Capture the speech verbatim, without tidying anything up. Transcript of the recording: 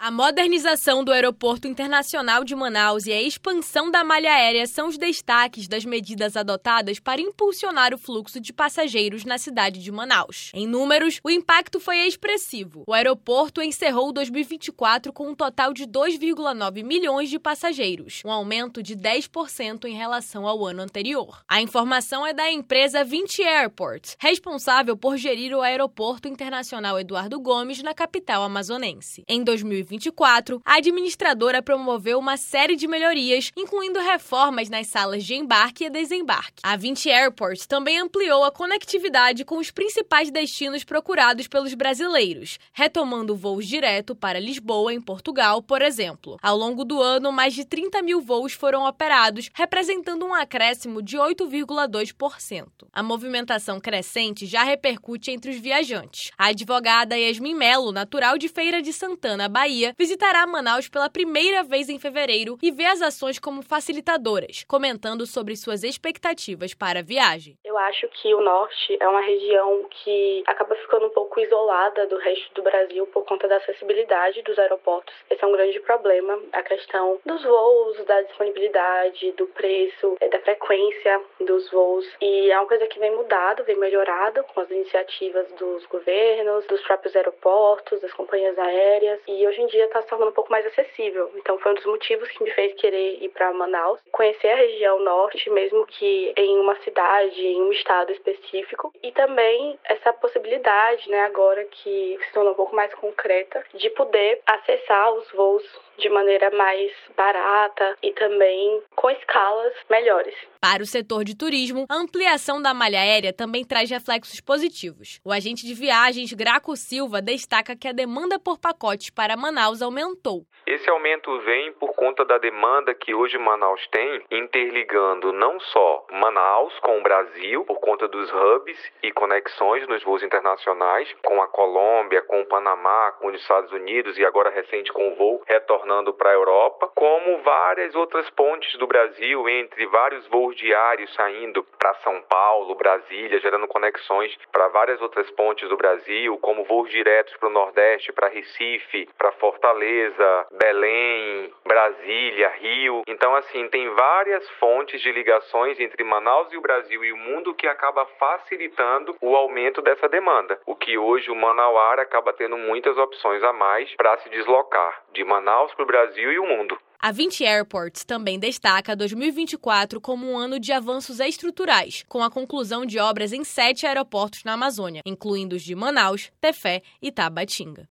A modernização do Aeroporto Internacional de Manaus e a expansão da malha aérea são os destaques das medidas adotadas para impulsionar o fluxo de passageiros na cidade de Manaus. Em números, o impacto foi expressivo. O aeroporto encerrou dois mil e vinte e quatro com um total de dois vírgula nove milhões de passageiros, um aumento de dez por cento em relação ao ano anterior. A informação é da empresa Vinci Airports, responsável por gerir o Aeroporto Internacional Eduardo Gomes na capital amazonense. Em dois mil e vinte e quatro, a administradora promoveu uma série de melhorias, incluindo reformas nas salas de embarque e desembarque. A Vinci Airports também ampliou a conectividade com os principais destinos procurados pelos brasileiros, retomando voos direto para Lisboa, em Portugal, por exemplo. Ao longo do ano, mais de trinta mil voos foram operados, representando um acréscimo de oito vírgula dois por cento. A movimentação crescente já repercute entre os viajantes. A advogada Yasmin Melo, natural de Feira de Santana, Bahia, visitará Manaus pela primeira vez em fevereiro e vê as ações como facilitadoras, comentando sobre suas expectativas para a viagem. Eu acho que o norte é uma região que acaba ficando um pouco isolada do resto do Brasil por conta da acessibilidade dos aeroportos. Esse é um grande problema, a questão dos voos, da disponibilidade, do preço, da frequência dos voos. E é uma coisa que vem mudado, vem melhorado com as iniciativas dos governos, dos próprios aeroportos, das companhias aéreas. E hoje em dia está se tornando um pouco mais acessível. Então foi um dos motivos que me fez querer ir para Manaus, conhecer a região norte, mesmo que em uma cidade, em um estado específico. E também essa possibilidade, né, agora que se tornou um pouco mais concreta, de poder acessar os voos de maneira mais barata e também com escalas melhores. Para o setor de turismo, a ampliação da malha aérea também traz reflexos positivos. O agente de viagens Graco Silva destaca que a demanda por pacotes para Manaus aumentou. Esse aumento vem por conta da demanda que hoje Manaus tem, interligando não só Manaus com o Brasil, por conta dos hubs e conexões nos voos internacionais, com a Colômbia, com o Panamá, com os Estados Unidos e agora recente com o voo retornando para a Europa, como várias outras pontes do Brasil, entre vários voos diários saindo para São Paulo, Brasília, gerando conexões para várias outras pontes do Brasil, como voos diretos para o Nordeste, para Recife, para Fortaleza, Belém, Brasília, Rio. Então, assim, tem várias fontes de ligações entre Manaus e o Brasil e o mundo que acaba facilitando o aumento dessa demanda. O que hoje o Manauara acaba tendo muitas opções a mais para se deslocar de Manaus para o Brasil e o mundo. A Vinci Airports também destaca dois mil e vinte e quatro como um ano de avanços estruturais, com a conclusão de obras em sete aeroportos na Amazônia, incluindo os de Manaus, Tefé e Tabatinga.